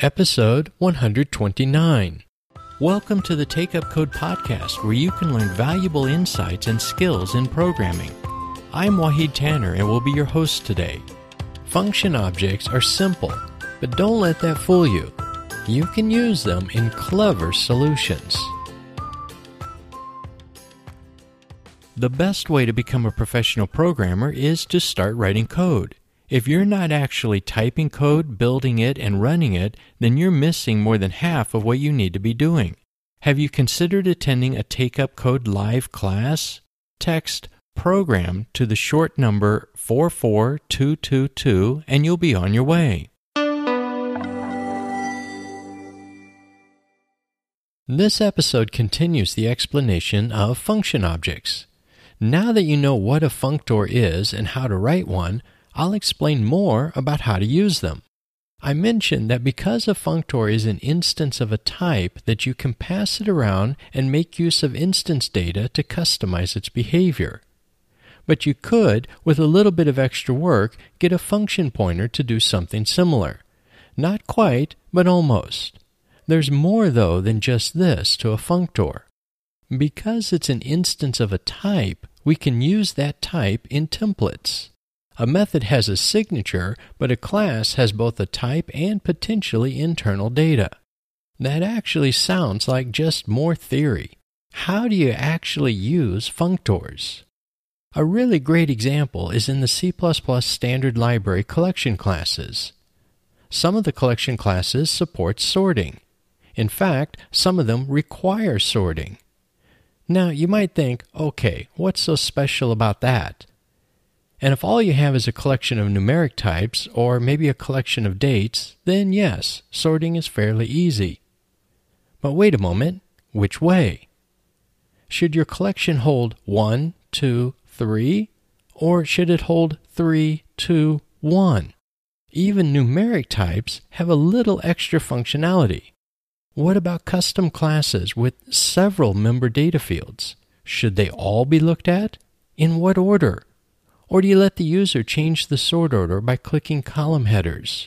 Episode 129. Welcome to the Take Up Code podcast, where you can learn valuable insights and skills in programming. I'm Wahid Tanner and will be your host today. Function objects are simple, but don't let that fool you. You can use them in clever solutions. The best way to become a professional programmer is to start writing code. If you're not actually typing code, building it, and running it, then you're missing more than half of what you need to be doing. Have you considered attending a Take Up Code live class? Text program to the short number 44222 and you'll be on your way. This episode continues the explanation of function objects. Now that you know what a functor is and how to write one, I'll explain more about how to use them. I mentioned that because a functor is an instance of a type, that you can pass it around and make use of instance data to customize its behavior. But you could, with a little bit of extra work, get a function pointer to do something similar. Not quite, but almost. There's more, though, than just this to a functor. Because it's an instance of a type, we can use that type in templates. A method has a signature, but a class has both a type and potentially internal data. That actually sounds like just more theory. How do you actually use functors? A really great example is in the C++ standard library collection classes. Some of the collection classes support sorting. In fact, some of them require sorting. Now, you might think, okay, what's so special about that? And if all you have is a collection of numeric types, or maybe a collection of dates, then yes, sorting is fairly easy. But wait a moment, which way? Should your collection hold 1, 2, 3, or should it hold 3, 2, 1? Even numeric types have a little extra functionality. What about custom classes with several member data fields? Should they all be looked at? In what order? Or do you let the user change the sort order by clicking column headers?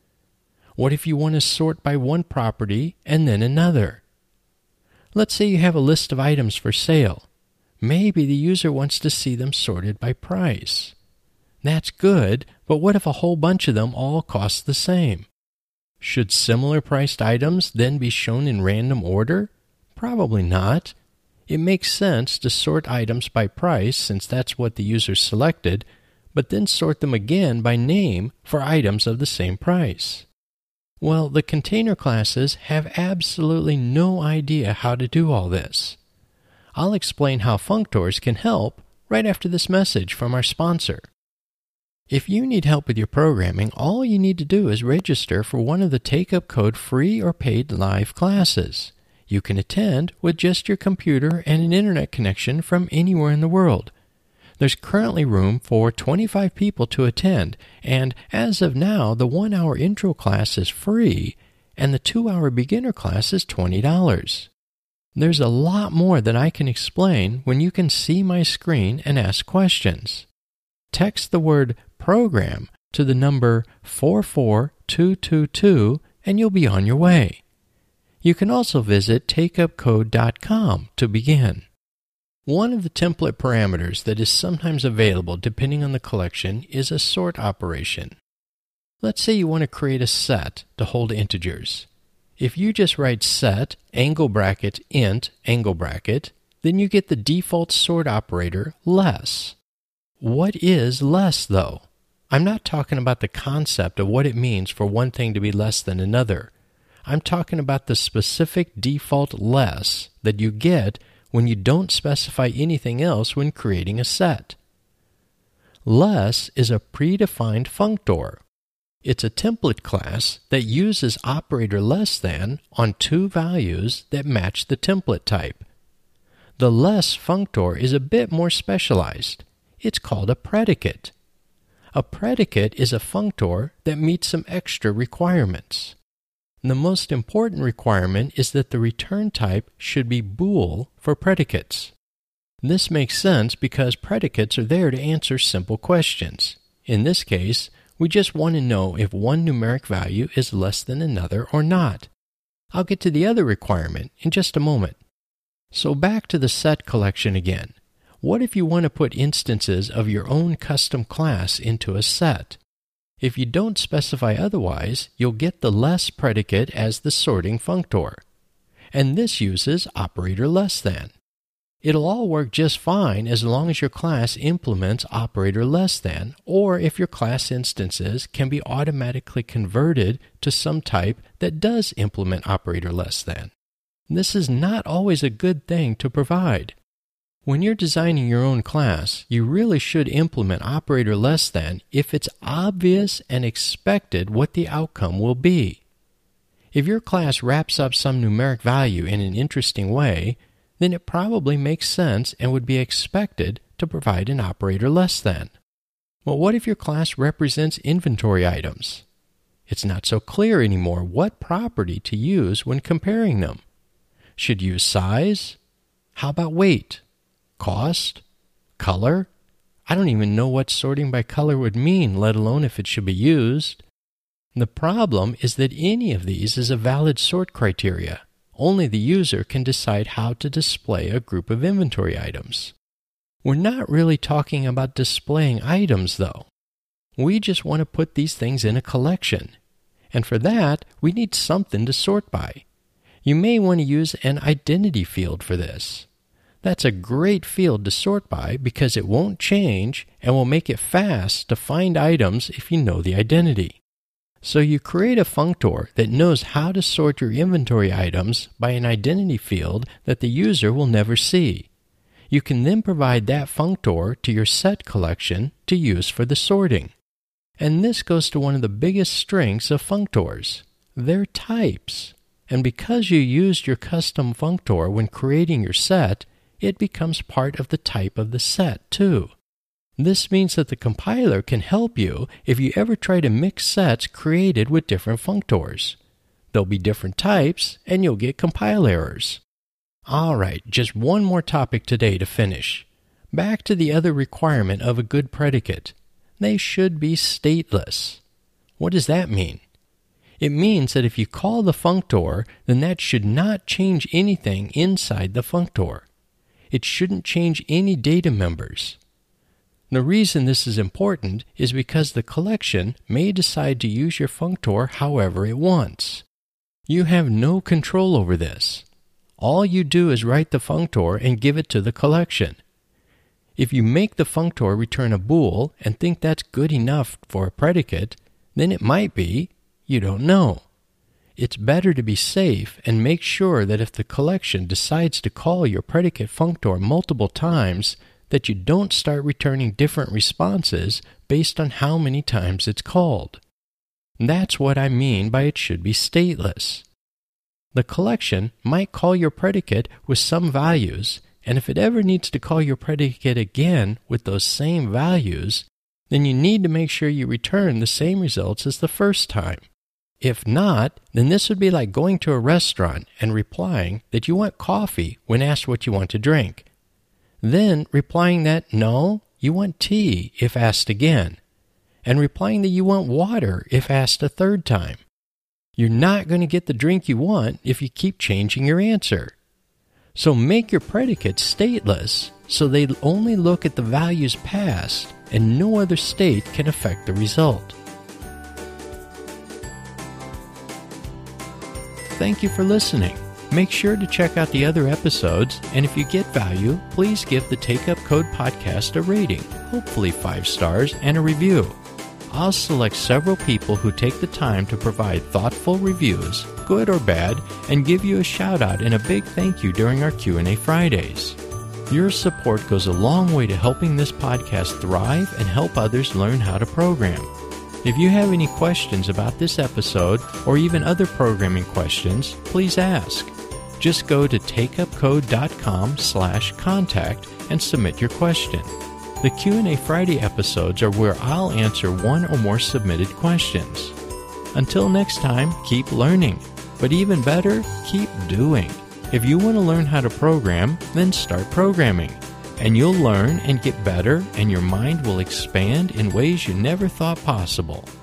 What if you want to sort by one property and then another? Let's say you have a list of items for sale. Maybe the user wants to see them sorted by price. That's good, but what if a whole bunch of them all cost the same? Should similar priced items then be shown in random order? Probably not. It makes sense to sort items by price since that's what the user selected, but then sort them again by name for items of the same price. Well, the container classes have absolutely no idea how to do all this. I'll explain how functors can help right after this message from our sponsor. If you need help with your programming, all you need to do is register for one of the Take Up Code free or paid live classes. You can attend with just your computer and an internet connection from anywhere in the world. There's currently room for 25 people to attend, and as of now, the 1-hour intro class is free, and the 2-hour beginner class is $20. There's a lot more that I can explain when you can see my screen and ask questions. Text the word program to the number 44222 and you'll be on your way. You can also visit takeupcode.com to begin. One of the template parameters that is sometimes available depending on the collection is a sort operation. Let's say you want to create a set to hold integers. If you just write set angle bracket int angle bracket, then you get the default sort operator less. What is less, though? I'm not talking about the concept of what it means for one thing to be less than another. I'm talking about the specific default less that you get when you don't specify anything else when creating a set. Less is a predefined functor. It's a template class that uses operator less than on two values that match the template type. The less functor is a bit more specialized. It's called a predicate. A predicate is a functor that meets some extra requirements. The most important requirement is that the return type should be bool for predicates. This makes sense because predicates are there to answer simple questions. In this case, We just want to know if one numeric value is less than another or not. I'll get to the other requirement in just a moment. So back to the set collection again. What if you want to put instances of your own custom class into a set? If you don't specify otherwise, you'll get the less predicate as the sorting functor. And this uses operator less than. It'll all work just fine as long as your class implements operator less than, or if your class instances can be automatically converted to some type that does implement operator less than. This is not always a good thing to provide. When you're designing your own class, you really should implement operator less than if it's obvious and expected what the outcome will be. If your class wraps up some numeric value in an interesting way, then it probably makes sense and would be expected to provide an operator less than. Well, what if your class represents inventory items? It's not so clear anymore what property to use when comparing them. Should you use size? How about weight? Cost? Color? I don't even know what sorting by color would mean, let alone if it should be used. The problem is that any of these is a valid sort criteria. Only the user can decide how to display a group of inventory items. We're not really talking about displaying items, though. We just want to put these things in a collection. And for that, we need something to sort by. You may want to use an identity field for this. That's a great field to sort by because it won't change and will make it fast to find items if you know the identity. So you create a functor that knows how to sort your inventory items by an identity field that the user will never see. You can then provide that functor to your set collection to use for the sorting. And this goes to one of the biggest strengths of functors. They're types. And because you used your custom functor when creating your set, it becomes part of the type of the set too. This means that the compiler can help you if you ever try to mix sets created with different functors. There'll be different types, and you'll get compile errors. All right, just one more topic today to finish. Back to the other requirement of a good predicate. They should be stateless. What does that mean? It means that if you call the functor, then that should not change anything inside the functor. It shouldn't change any data members. The reason this is important is because the collection may decide to use your functor however it wants. You have no control over this. All you do is write the functor and give it to the collection. If you make the functor return a bool and think that's good enough for a predicate, then it might be. You don't know. It's better to be safe and make sure that if the collection decides to call your predicate functor multiple times, that you don't start returning different responses based on how many times it's called. That's what I mean by it should be stateless. The collection might call your predicate with some values, and if it ever needs to call your predicate again with those same values, then you need to make sure you return the same results as the first time. If not, then this would be like going to a restaurant and replying that you want coffee when asked what you want to drink. Then replying that no, you want tea if asked again, and replying that you want water if asked a third time. You're not going to get the drink you want if you keep changing your answer. So make your predicates stateless so they only look at the values passed and no other state can affect the result. Thank you for listening. Make sure to check out the other episodes, and if you get value, please give the Take Up Code podcast a rating, hopefully 5 stars, and a review. I'll select several people who take the time to provide thoughtful reviews, good or bad, and give you a shout out and a big thank you during our Q&A Fridays. Your support goes a long way to helping this podcast thrive and help others learn how to program. If you have any questions about this episode or even other programming questions, please ask. Just go to takeupcode.com/contact and submit your question. The Q&A Friday episodes are where I'll answer one or more submitted questions. Until next time, keep learning. But even better, keep doing. If you want to learn how to program, then start programming. and you'll learn and get better, and your mind will expand in ways you never thought possible.